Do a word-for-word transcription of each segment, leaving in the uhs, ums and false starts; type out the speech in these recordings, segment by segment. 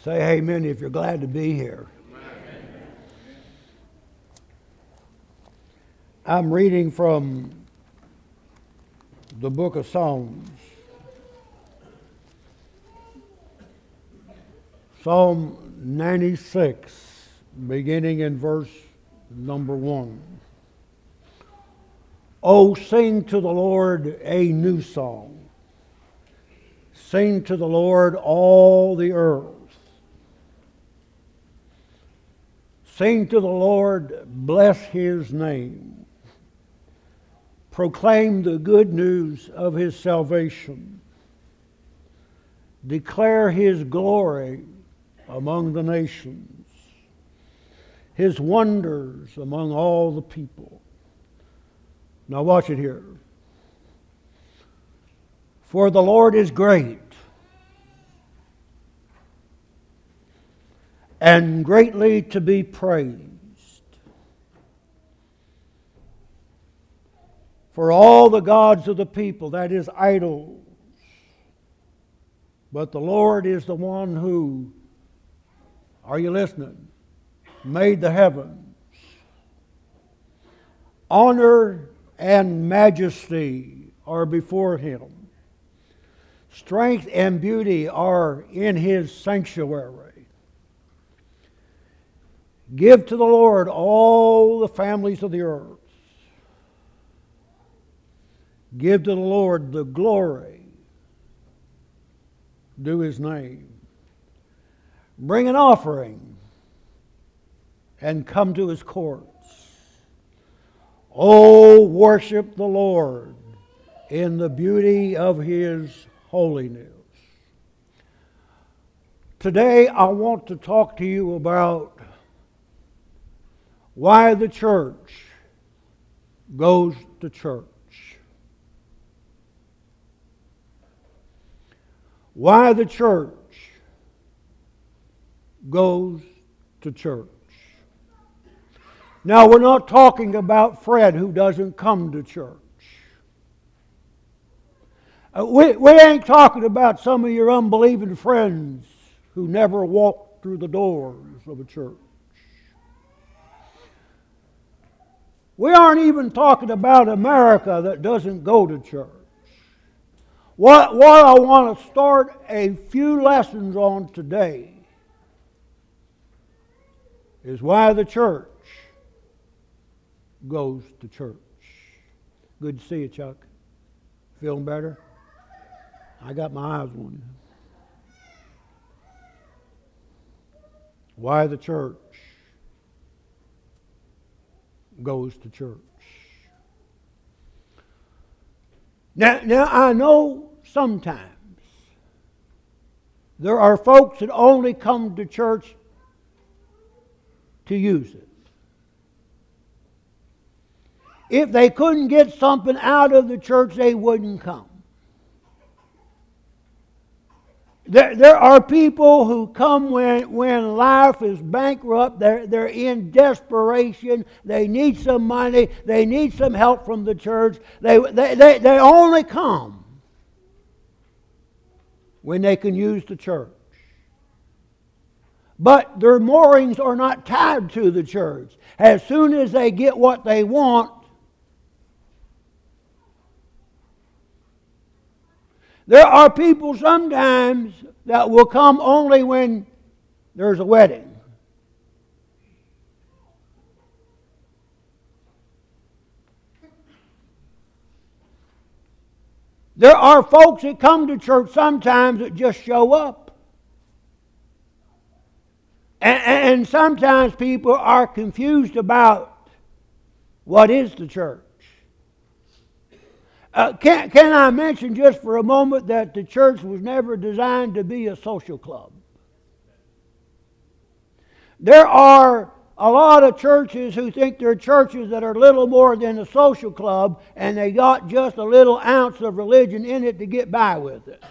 Say amen if you're glad to be here. I'm reading from the book of Psalms. Psalm ninety-six, beginning in verse number one. Oh, sing to the Lord a new song. Sing to the Lord all the earth. Sing to the Lord, bless His name. Proclaim the good news of His salvation. Declare His glory among the nations, His wonders among all the people. Now watch it here. For the Lord is great and greatly to be praised. For all the gods of the people, that is idols. But the Lord is the one who, are you listening? Made the heavens. Honor and majesty are before Him. Strength and beauty are in His sanctuary. Give to the Lord all the families of the earth. Give to the Lord the glory due His name. Bring an offering and come to His courts. Oh, worship the Lord in the beauty of His holiness. Today I want to talk to you about why the church goes to church. Why the church goes to church. Now, we're not talking about Fred who doesn't come to church. Uh, we, we ain't talking about some of your unbelieving friends who never walked through the doors of a church. We aren't even talking about America that doesn't go to church. What, what I want to start a few lessons on today is why the church goes to church. Good to see you, Chuck. Feeling better? I got my eyes on you. Why the church goes to church. Now, now I know sometimes there are folks that only come to church to use it. If they couldn't get something out of the church, they wouldn't come. There, there are people who come when, when life is bankrupt, they're, they're in desperation, they need some money, they need some help from the church. They, they, they, they only come when they can use the church. But their moorings are not tied to the church. As soon as they get what they want, there are people sometimes that will come only when there's a wedding. There are folks that come to church sometimes that just show up. And, and sometimes people are confused about what is the church. Uh, can, can I mention just for a moment that the church was never designed to be a social club? There are a lot of churches who think they're churches that are little more than a social club, and they got just a little ounce of religion in it to get by with it.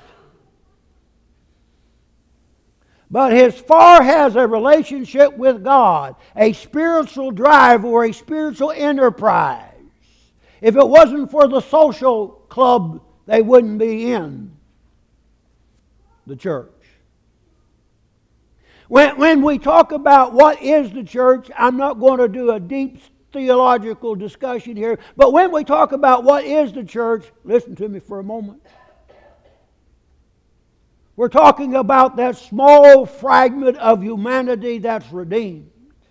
But as far as a relationship with God, a spiritual drive or a spiritual enterprise, if it wasn't for the social club, they wouldn't be in the church. When, when we talk about what is the church, I'm not going to do a deep theological discussion here, but when we talk about what is the church, listen to me for a moment. We're talking about that small fragment of humanity that's redeemed.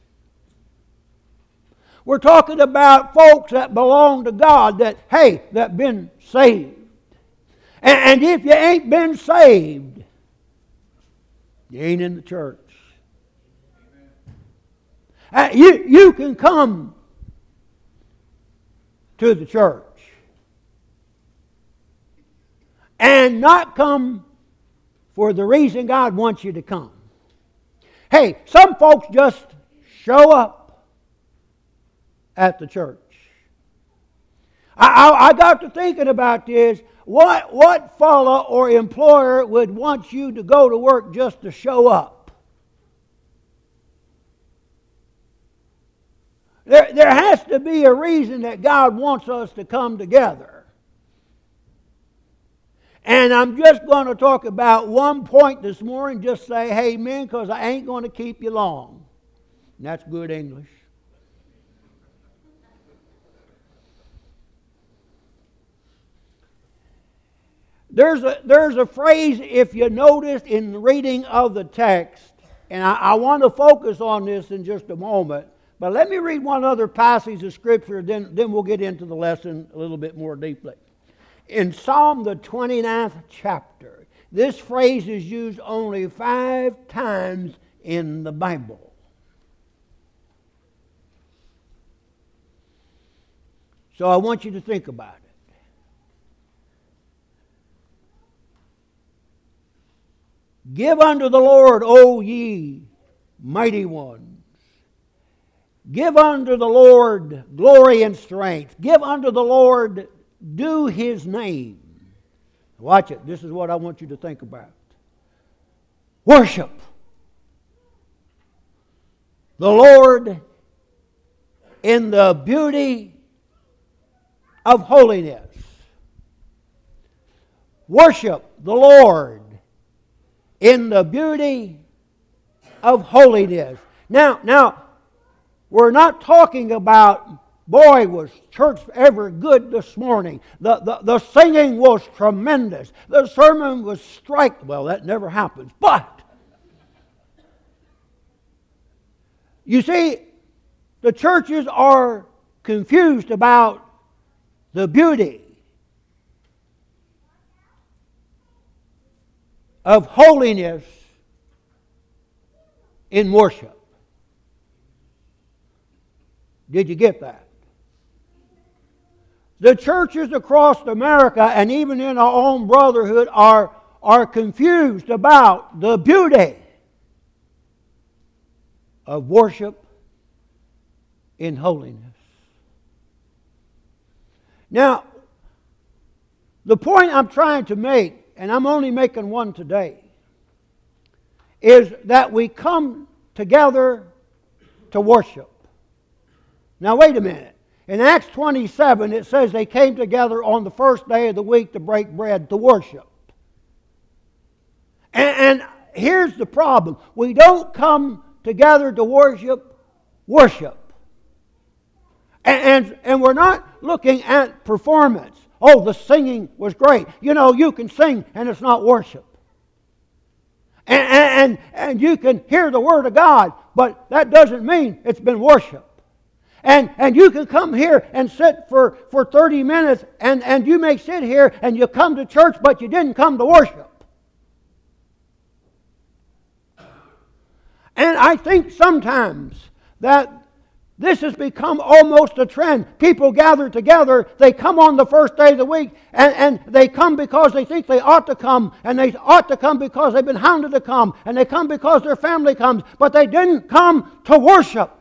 We're talking about folks that belong to God, that, hey, that been saved. And, and if you ain't been saved, you ain't in the church. Uh, you, you can come to the church and not come for the reason God wants you to come. Hey, some folks just show up at the church. I, I, I got to thinking about this. What, what fellow or employer would want you to go to work just to show up? There, there has to be a reason that God wants us to come together. And I'm just going to talk about one point this morning, just say amen, because I ain't going to keep you long. And that's good English. There's a, there's a phrase, if you noticed in the reading of the text, and I, I want to focus on this in just a moment, but let me read one other passage of Scripture, then, then we'll get into the lesson a little bit more deeply. In Psalm the twenty-ninth chapter, this phrase is used only five times in the Bible. So I want you to think about it. Give unto the Lord, O ye mighty ones. Give unto the Lord glory and strength. Give unto the Lord due His name. Watch it. This is what I want you to think about. Worship the Lord in the beauty of holiness. Worship the Lord in the beauty of holiness. Now, now, we're not talking about, boy, was church ever good this morning. The, the, the singing was tremendous. The sermon was strike. Well, that never happens. But, you see, the churches are confused about the beauty of holiness in worship. Did you get that? The churches across America and even in our own brotherhood are, are confused about the beauty of worship in holiness. Now, the point I'm trying to make, and I'm only making one today, is that we come together to worship. Now, wait a minute. In Acts twenty-seven, it says they came together on the first day of the week to break bread to worship. And, and here's the problem. We don't come together to worship, worship. And, and, and we're not looking at performance. Oh, the singing was great. You know, you can sing and it's not worship. And, and, and you can hear the Word of God, but that doesn't mean it's been worship. And, and you can come here and sit for, for thirty minutes, and, and you may sit here and you come to church, but you didn't come to worship. And I think sometimes that this has become almost a trend. People gather together, they come on the first day of the week, and, and they come because they think they ought to come, and they ought to come because they've been hounded to come, and they come because their family comes, but they didn't come to worship.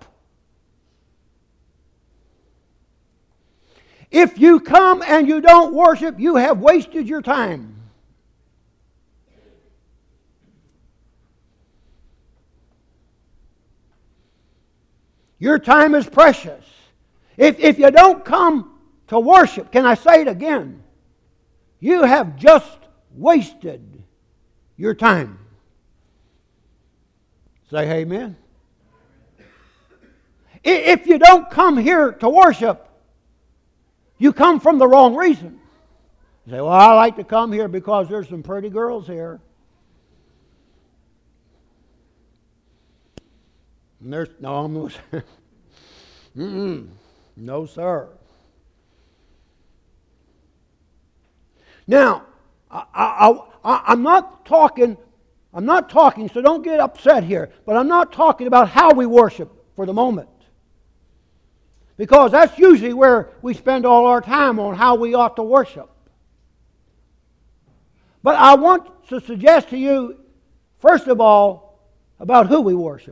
If you come and you don't worship, you have wasted your time. Your time is precious. If, if you don't come to worship, can I say it again? You have just wasted your time. Say amen. If you don't come here to worship, you come from the wrong reason. You say, well, I like to come here because there's some pretty girls here. And there's, no, almost, mm-mm, no, sir. Now, I, I, I, I'm not talking, I'm not talking, so don't get upset here, but I'm not talking about how we worship for the moment. Because that's usually where we spend all our time, on how we ought to worship. But I want to suggest to you, first of all, about who we worship.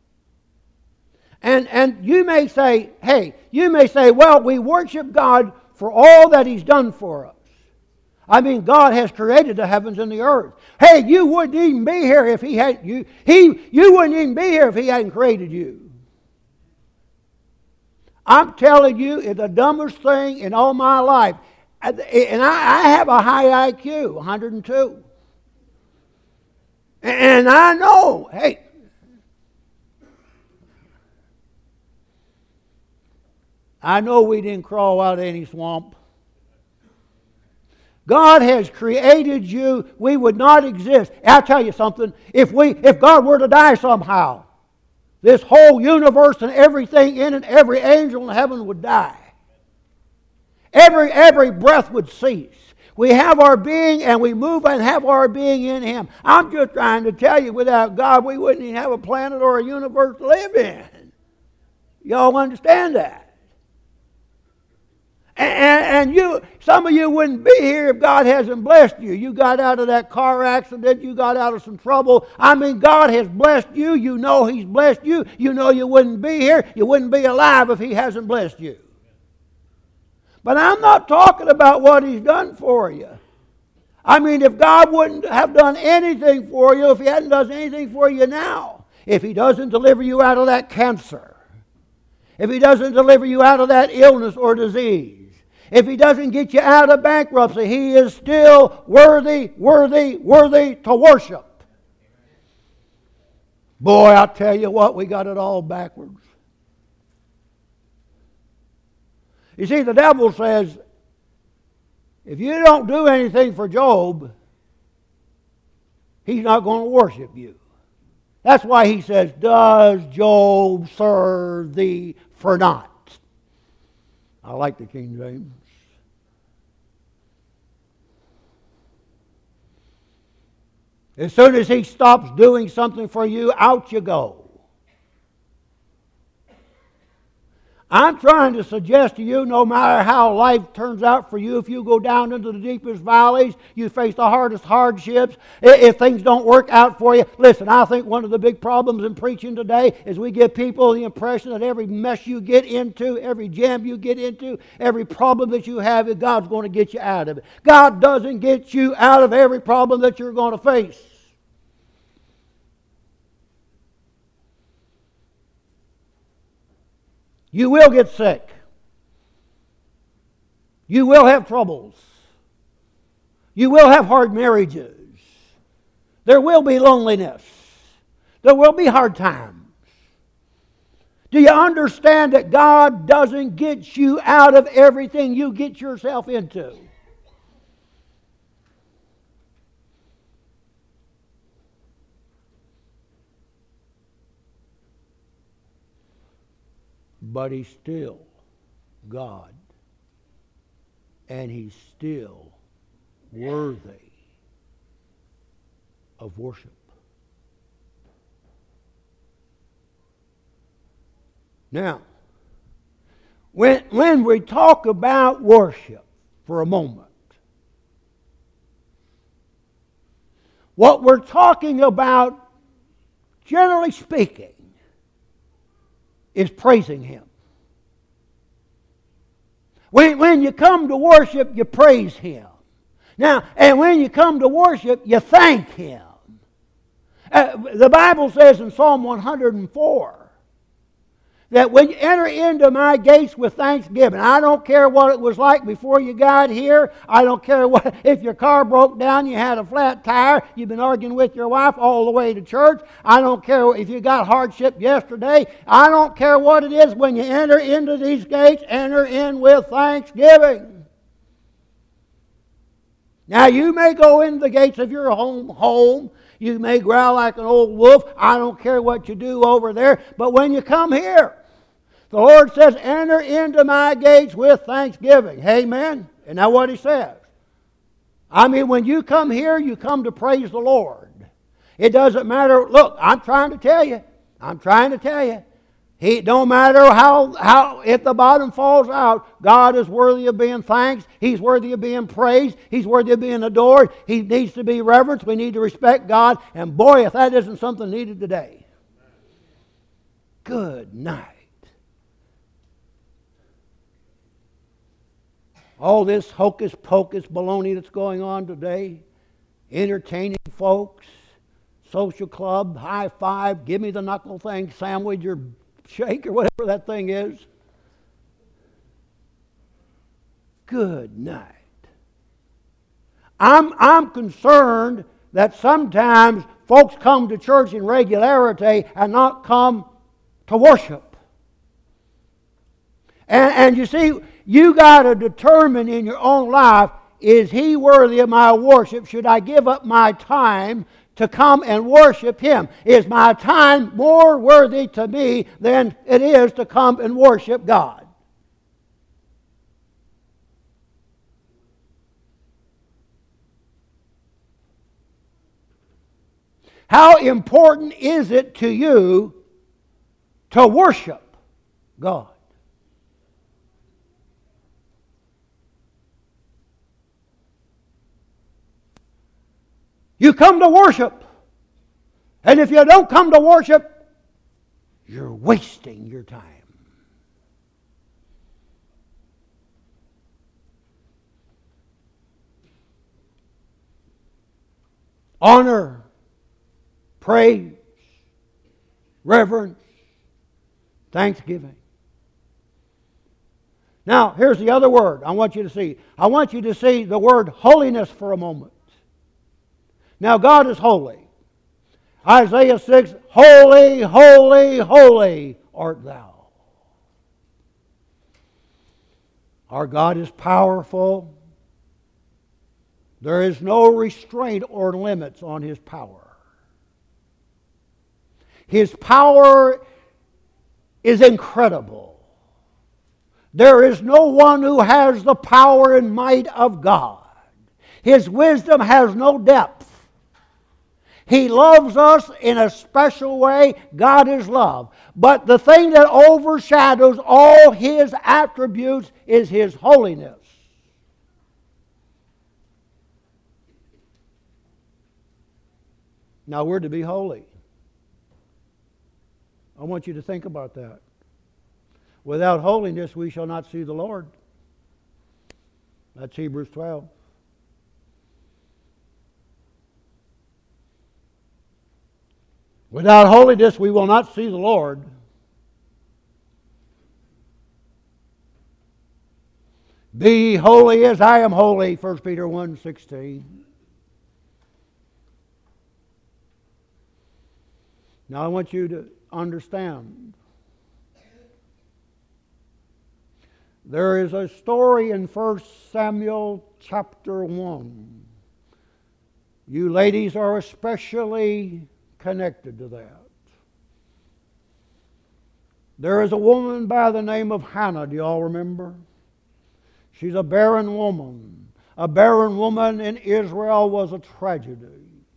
And, and you may say, hey, you may say, well, we worship God for all that He's done for us. I mean, God has created the heavens and the earth. Hey, you wouldn't even be here if He had you. He, you wouldn't even be here if He hadn't created you. I'm telling you, it's the dumbest thing in all my life. And I, I have a high I Q, one hundred two. And I know, hey, I know we didn't crawl out of any swamp. God has created you. We would not exist. I'll tell you something. If we, if God were to die somehow, this whole universe and everything in it, every angel in heaven would die. Every, every breath would cease. We have our being and we move and have our being in Him. I'm just trying to tell you, without God, we wouldn't even have a planet or a universe to live in. Y'all understand that? And, and you, some of you wouldn't be here if God hasn't blessed you. You got out of that car accident. You got out of some trouble. I mean, God has blessed you. You know He's blessed you. You know you wouldn't be here. You wouldn't be alive if He hasn't blessed you. But I'm not talking about what He's done for you. I mean, if God wouldn't have done anything for you, if He hadn't done anything for you now, if He doesn't deliver you out of that cancer, if He doesn't deliver you out of that illness or disease, if He doesn't get you out of bankruptcy, He is still worthy, worthy, worthy to worship. Boy, I'll tell you what, we got it all backwards. You see, the devil says, if you don't do anything for Job, he's not going to worship you. That's why he says, does Job serve thee for naught? I like the King James. As soon as he stops doing something for you, out you go. I'm trying to suggest to you, no matter how life turns out for you, if you go down into the deepest valleys, you face the hardest hardships, if things don't work out for you. Listen, I think one of the big problems in preaching today is we give people the impression that every mess you get into, every jam you get into, every problem that you have, God's going to get you out of it. God doesn't get you out of every problem that you're going to face. You will get sick. You will have troubles. You will have hard marriages. There will be loneliness. There will be hard times. Do you understand that God doesn't get you out of everything you get yourself into? But He's still God. And He's still worthy of worship. Now, when, when we talk about worship for a moment, what we're talking about, generally speaking, is praising Him. When, when you come to worship, you praise Him. Now, and when you come to worship, you thank Him. Uh, the Bible says in Psalm one hundred four that when you enter into my gates with thanksgiving, I don't care what it was like before you got here. I don't care what if your car broke down, you had a flat tire, you've been arguing with your wife all the way to church. I don't care if you got hardship yesterday. I don't care what it is. When you enter into these gates, enter in with thanksgiving. Now you may go into the gates of your home home. You may growl like an old wolf. I don't care what you do over there. But when you come here, the Lord says, enter into my gates with thanksgiving. Amen? Isn't that what He says? I mean, when you come here, you come to praise the Lord. It doesn't matter. Look, I'm trying to tell you. I'm trying to tell you. It don't matter how, how, if the bottom falls out, God is worthy of being thanked. He's worthy of being praised. He's worthy of being adored. He needs to be reverenced. We need to respect God. And boy, if that isn't something needed today. Good night. All this hocus pocus baloney that's going on today, entertaining folks, social club, high five, give me the knuckle thing, sandwich or shake or whatever that thing is. Good night. I'm, I'm concerned that sometimes folks come to church in regularity and not come to worship. And, and you see, you got to determine in your own life, is He worthy of my worship? Should I give up my time to come and worship Him? Is my time more worthy to me than it is to come and worship God? How important is it to you to worship God? You come to worship. And if you don't come to worship, you're wasting your time. Honor, praise, reverence, thanksgiving. Now, here's the other word I want you to see. I want you to see the word holiness for a moment. Now, God is holy. Isaiah six, holy, holy, holy art thou. Our God is powerful. There is no restraint or limits on His power. His power is incredible. There is no one who has the power and might of God. His wisdom has no depth. He loves us in a special way. God is love. But the thing that overshadows all His attributes is His holiness. Now we're to be holy. I want you to think about that. Without holiness we shall not see the Lord. That's Hebrews twelve. Without holiness we will not see the Lord. Be holy as I am holy, First Peter one sixteen. Now I want you to understand. There is a story in First Samuel chapter one. You ladies are especially connected to that. There is a woman by the name of Hannah. Do you all remember? She's a barren woman. A barren woman in Israel was a tragedy.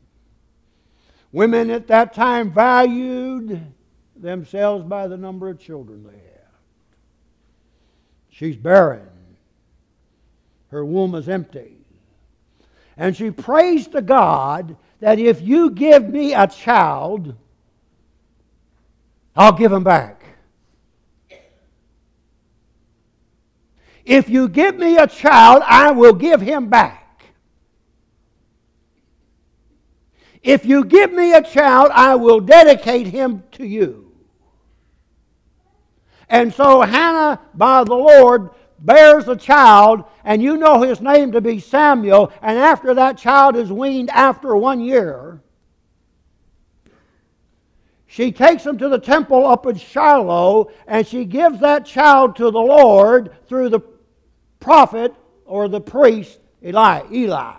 Women at that time valued themselves by the number of children they had. She's barren. Her womb is empty. And she prays to God that if you give me a child, I'll give him back. If you give me a child, I will give him back. If you give me a child, I will dedicate him to you. And so Hannah, by the Lord, bears a child, and you know his name to be Samuel, and after that child is weaned after one year, she takes him to the temple up in Shiloh, and she gives that child to the Lord through the prophet or the priest Eli. Eli.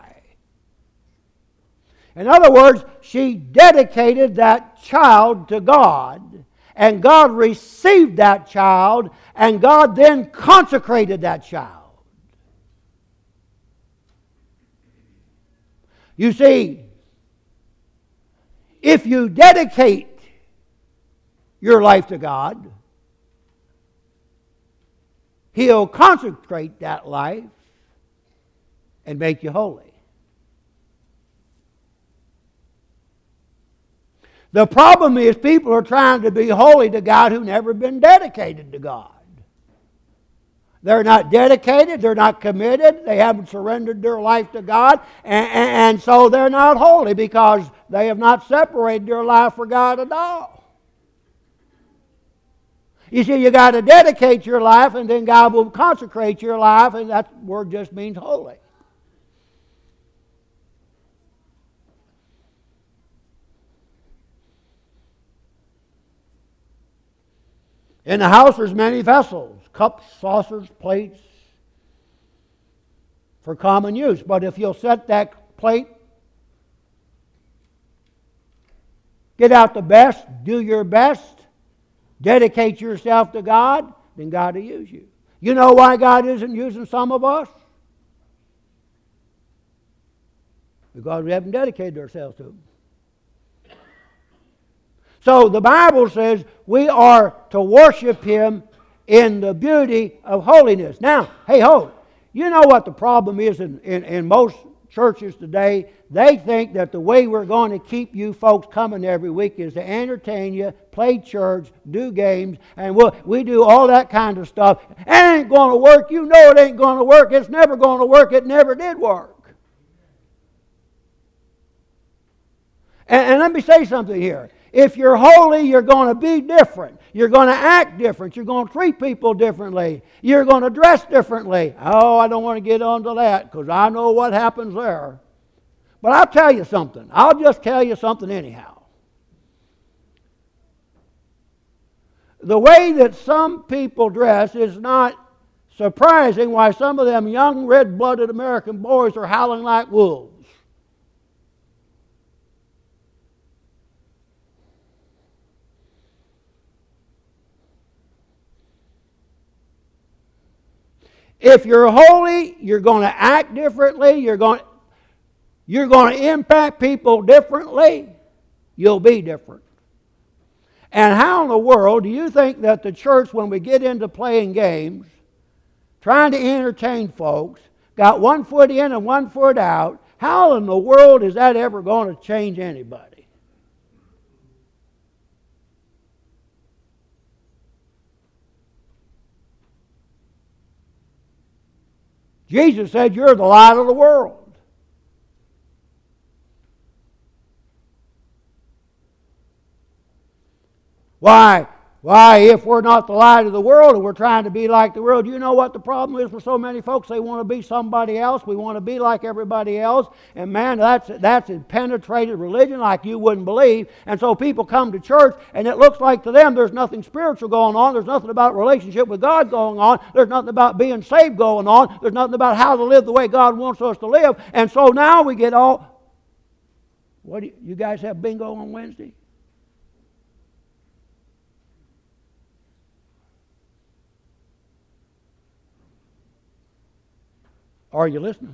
In other words, she dedicated that child to God, and God received that child, and God then consecrated that child. You see, if you dedicate your life to God, He'll consecrate that life and make you holy. The problem is people are trying to be holy to God who've never been dedicated to God. They're not dedicated, they're not committed, they haven't surrendered their life to God, and, and, and so they're not holy because they have not separated their life for God at all. You see, you got to dedicate your life, and then God will consecrate your life, and that word just means holy. In the house there's many vessels, cups, saucers, plates, for common use. But if you'll set that plate, get out the best, do your best, dedicate yourself to God, then God will use you. You know why God isn't using some of us? Because we haven't dedicated ourselves to Him. So the Bible says we are to worship Him in the beauty of holiness. Now, hey ho, you know what the problem is in, in, in most churches today? They think that the way we're going to keep you folks coming every week is to entertain you, play church, do games, and we'll, we do all that kind of stuff. It ain't going to work. You know it ain't going to work. It's never going to work. It never did work. And, and let me say something here. If you're holy, you're going to be different. You're going to act different. You're going to treat people differently. You're going to dress differently. Oh, I don't want to get onto that because I know what happens there. But I'll tell you something. I'll just tell you something anyhow. The way that some people dress is not surprising why some of them young red-blooded American boys are howling like wolves. If you're holy, you're going to act differently. You're going, you're going to impact people differently. You'll be different. And how in the world do you think that the church, when we get into playing games, trying to entertain folks, got one foot in and one foot out, how in the world is that ever going to change anybody? Jesus said, you're the light of the world. Why? Why, if we're not the light of the world and we're trying to be like the world, you know what the problem is for so many folks? They want to be somebody else. We want to be like everybody else. And man, that's, that's penetrated religion like you wouldn't believe. And so people come to church and it looks like to them there's nothing spiritual going on. There's nothing about relationship with God going on. There's nothing about being saved going on. There's nothing about how to live the way God wants us to live. And so now we get all, what do you, you guys have bingo on Wednesday? Are you listening?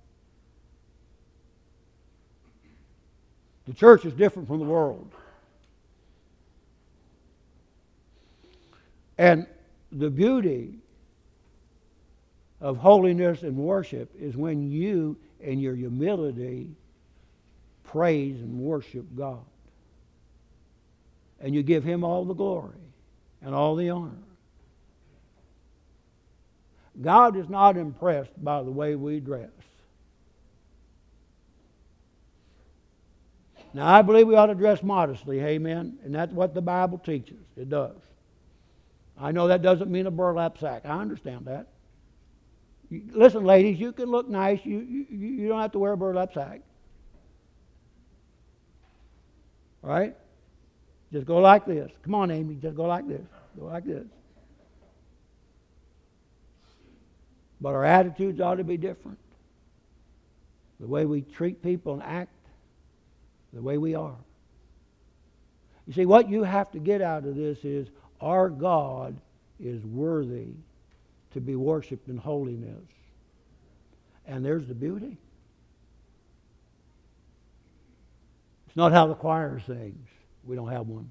The church is different from the world. And the beauty of holiness and worship is when you, in your humility, praise and worship God. And you give Him all the glory and all the honor. God is not impressed by the way we dress. Now, I believe we ought to dress modestly, amen? And that's what the Bible teaches. It does. I know that doesn't mean a burlap sack. I understand that. You, listen, ladies, you can look nice. You, you, you don't have to wear a burlap sack. All right? Just go like this. Come on, Amy. Just go like this. Go like this. But our attitudes ought to be different. The way we treat people and act, the way we are. You see, what you have to get out of this is our God is worthy to be worshiped in holiness. And there's the beauty. It's not how the choir sings. We don't have one.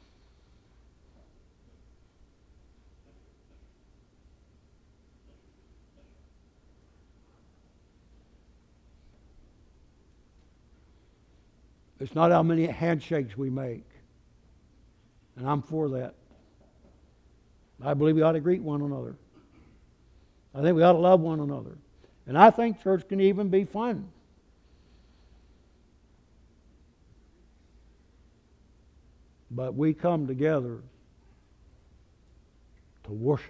It's not how many handshakes we make. And I'm for that. I believe we ought to greet one another. I think we ought to love one another. And I think church can even be fun. But we come together to worship.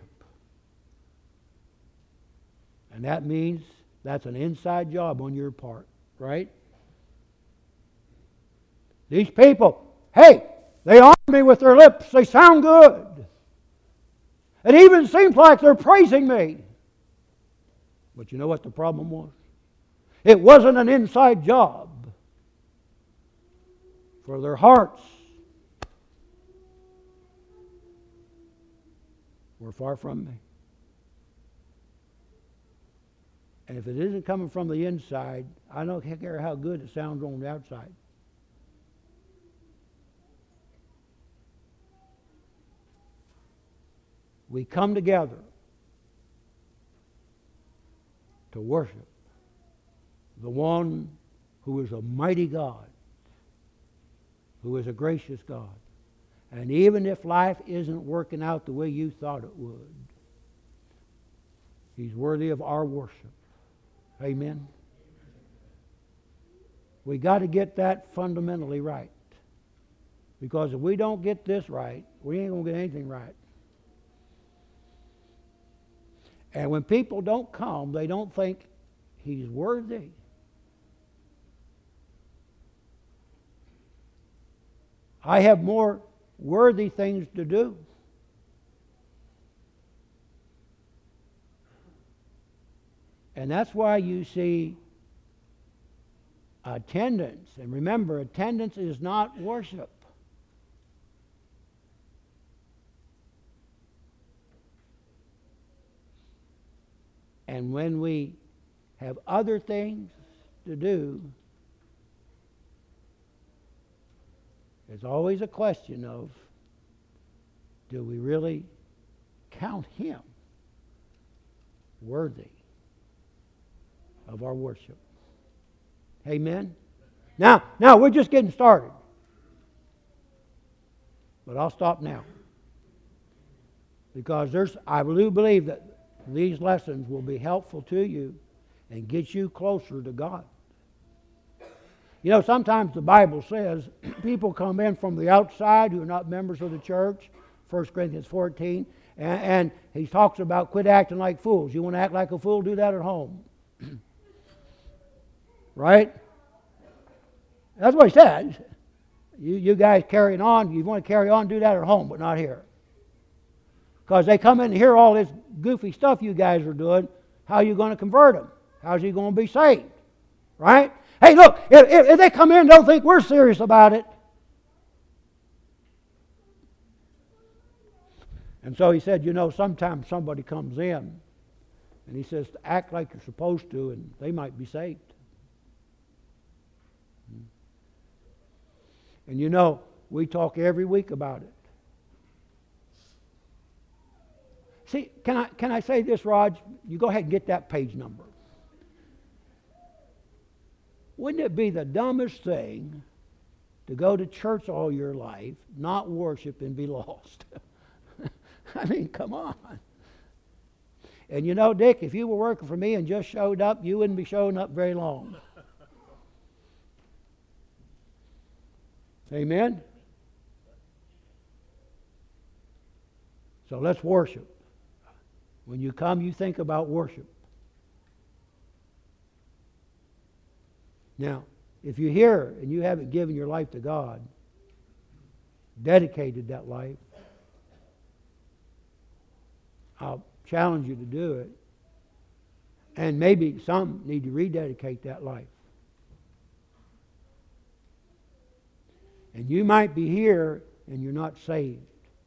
And that means that's an inside job on your part, right? These people, hey, they honor me with their lips. They sound good. It even seems like they're praising me. But you know what the problem was? It wasn't an inside job. For their hearts were far from me. And if it isn't coming from the inside, I don't care how good it sounds on the outside. We come together to worship the one who is a mighty God, who is a gracious God. And even if life isn't working out the way you thought it would, He's worthy of our worship. Amen? We got to get that fundamentally right. Because if we don't get this right, we ain't going to get anything right. And when people don't come, they don't think He's worthy. I have more worthy things to do. And that's why you see attendance. And remember, attendance is not worship. And when we have other things to do, there's always a question of, do we really count Him worthy of our worship? Amen? Now, now we're just getting started. But I'll stop now. Because there's, I do believe that these lessons will be helpful to you and get you closer to God. You know, sometimes the Bible says people come in from the outside who are not members of the church, First Corinthians fourteen, and, and he talks about quit acting like fools. You want to act like a fool? Do that at home. Right? That's what he said. You, you guys carrying on, you want to carry on, do that at home, but not here. Because they come in and hear all this goofy stuff you guys are doing. How are you going to convert them? How's he going to be saved? Right? Hey, look, if, if they come in and don't think we're serious about it. And so he said, you know, sometimes somebody comes in and he says, act like you're supposed to, and they might be saved. And you know, we talk every week about it. See, can I can I say this, Raj? You go ahead and get that page number. Wouldn't it be the dumbest thing to go to church all your life, not worship, and be lost? I mean, come on. And you know, Dick, if you were working for me and just showed up, you wouldn't be showing up very long. Amen? So let's worship. When you come, you think about worship. Now, if you're here and you haven't given your life to God, dedicated that life, I'll challenge you to do it. And maybe some need to rededicate that life. And you might be here and you're not saved.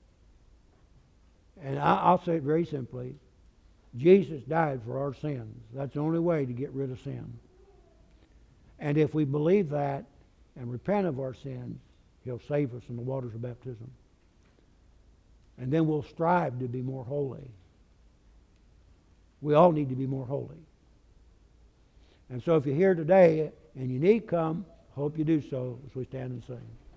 And I'll say it very simply. Jesus died for our sins. That's the only way to get rid of sin. And if we believe that and repent of our sins, He'll save us in the waters of baptism. And then we'll strive to be more holy. We all need to be more holy. And so if you're here today and you need to come, hope you do so as we stand and sing.